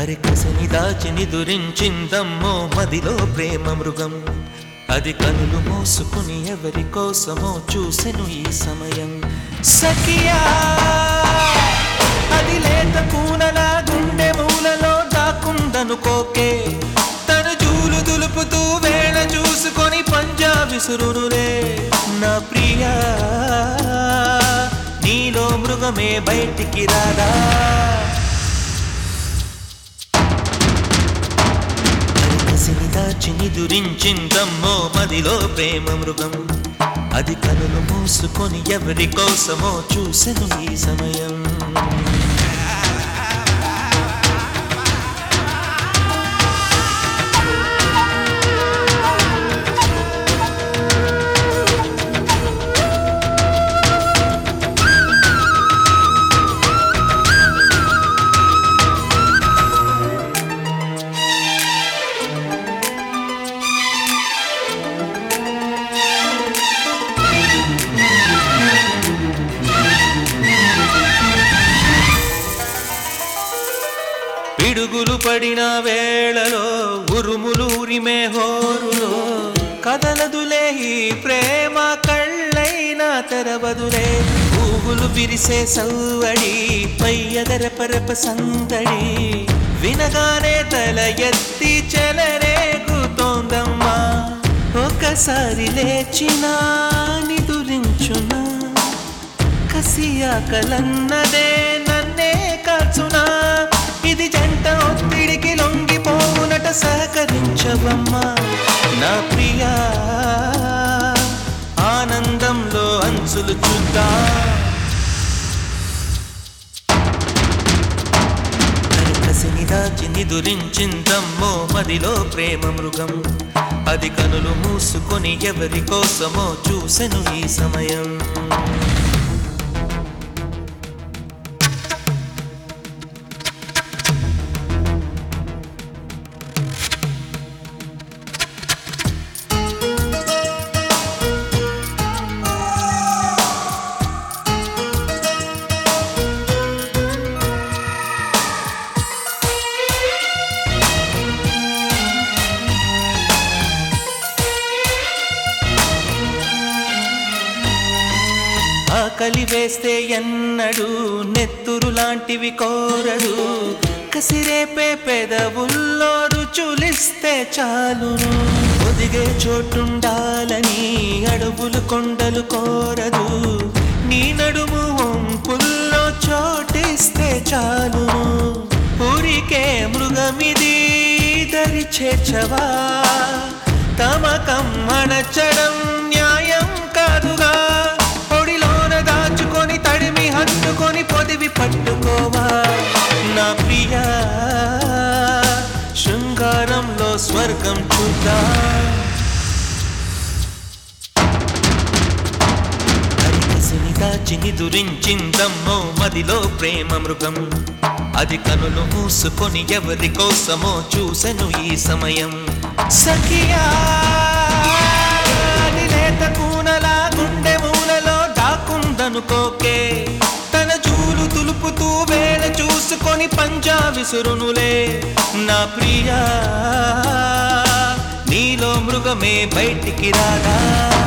అరికసిని దాచిని దురించిందమ్మో మదిలో ప్రేమ మృగం. అది కనులు మోసుకుని ఎవరి కోసమో చూసెను ఈ సమయం. సఖియా అది లేత కూనలా గుండె మూలలో దాక్కుందనుకోకే. తను జూలు దులుపుతూ వేళ చూసుకొని పంజా విసురునులే. నా ప్రియా నీలో మృగమే బయటికి రాదా. అరికసిని దాచిని దురించిందమ్మో మదిలో ప్రేమ మృగం. అది కనులు మూసుకొని ఎవరి కోసమో చూసెను ఈ సమయం. పిడుగులు పడిన వేళలో ఉరుములూరిమే హోరులో కదలదులే ఈ ప్రేమ కళ్ళైనా తెరవదులే. పువ్వులు విరిసే సవ్వడి పయ్యదర పరప సందడి వినగానే తల ఎత్తి చెలరేగుతోందమ్మా. ఒకసారి లేచినా నిదురించునా కసియాకలన్నదే నన్నే కాచునా. ఇది జంట ఒత్తిడికి లొంగిపోవునట సహకరించవమ్మా. నా ప్రియా ఆనందంలో అంచులు చూద్దా. అరికసిని దాచిని దురించిందమ్మో మదిలో ప్రేమ మృగం. అది కనులు మూసుకొని ఎవరి కోసమో చూసెను ఈ సమయం. ఆకలి వేస్తే ఎన్నడు నెత్తురు లాంటివి కోరడు. కసిరేపే పెదవుల్లో రుచులిస్తే చాలును. ఒదిగే చోటుండాలని అడవులు కొండలు కోరదు. నీ నడుము వంపుల్లో చోటిస్తే చాలును. ఊరికే మృగమిది దరి చేర్చవా. తమకం అణచడం న్యాయం కాదుగా. దాచుకొని తడిమి హత్తుకొని పొదివి పట్టుకోవా. నా ప్రియా శృంగారంలో స్వర్గం చూద్దా. అరికసిని దాచిని దురించిందమ్మో మదిలో ప్రేమ మృగం. అది కనులు మూసుకొని ఎవరి కోసమో చూసెను ఈ సమయం. సఖియా అది లేత కూనలా గుండె మూలలో దాక్కుందనుకోకే. తన జూలు తులుపుతూ వేళ చూసుకొని పంజా విసురునులే. నా ప్రియా నీలో మృగమే బయటికి రాదా.